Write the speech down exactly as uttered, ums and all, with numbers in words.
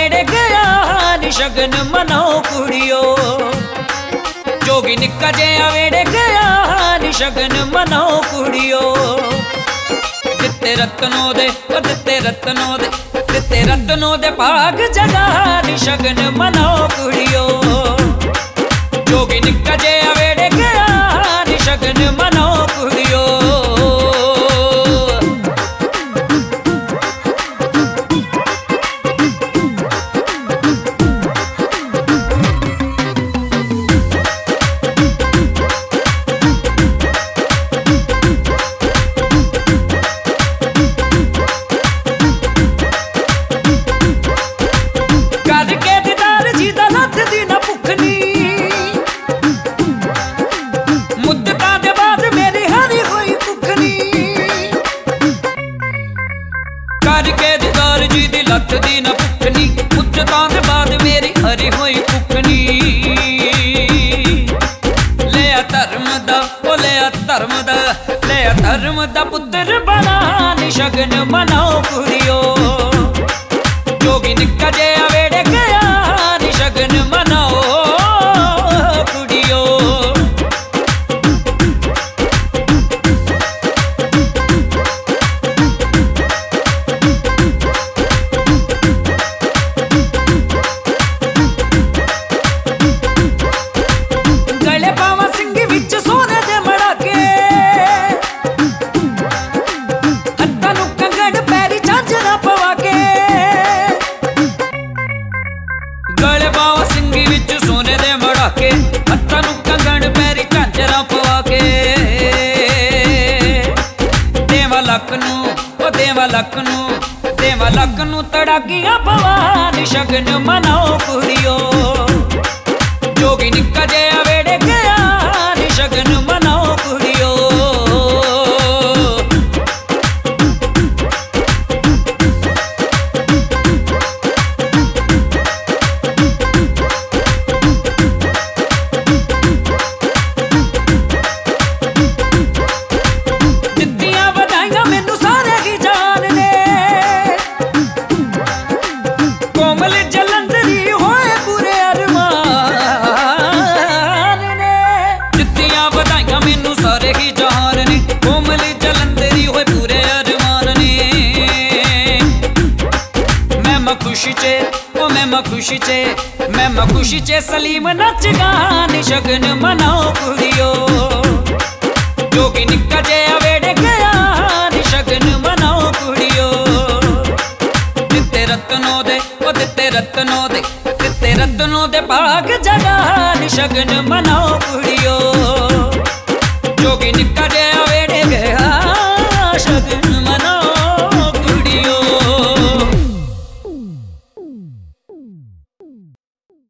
वेड़े गया नी शगन मनाओ कुड़ियो। जोगी निक्का जया वेड़े गया नी शगन मनाओ कुड़ियो। दिते रत्नों दे ओ दिते रत्नों दे दिते रत्नों दे भाग जगा नी शगन मनाओ कुड़ियो। जोगी निक्का जया वेड़े गया नी शगन मनाओ कुड़ियो। लत दी न भुखनी मुद्दतां दे बाद मेरी हरी हुई भुखनी। लिया धर्म दा ओ लिया धर्म दा लिया धर्म दा पुत्तर बना नी शगन मनाओ कुड़ियो। जोगी निक्का जया वेड़े गया नी शगन मनाओ कुड़ियो। हत्थां नूं कंगण पैरी झांजरां पवा के देवा लक नूं ओ देवा लक नूं देवा लक नूं तड़ाकियां पवा नी शगन मनाओ कुड़ियो। जोगी निक्का जया वेड़े गया नी शगन मनाओ कुड़ियो। खुशी चे ओ मैं मैं खुशी चे मैं मैं खुशी चे सलीम नच गा नी शगन मनाओ कुड़ियो। जोगी निक्का जया वेड़े गया नी शगन मनाओ कुड़ियो। दिते रत्नों दे ओ दिते रत्नों दे दिते रत्नों दे भाग जगा नी शगन मनाओ कुड़ियो।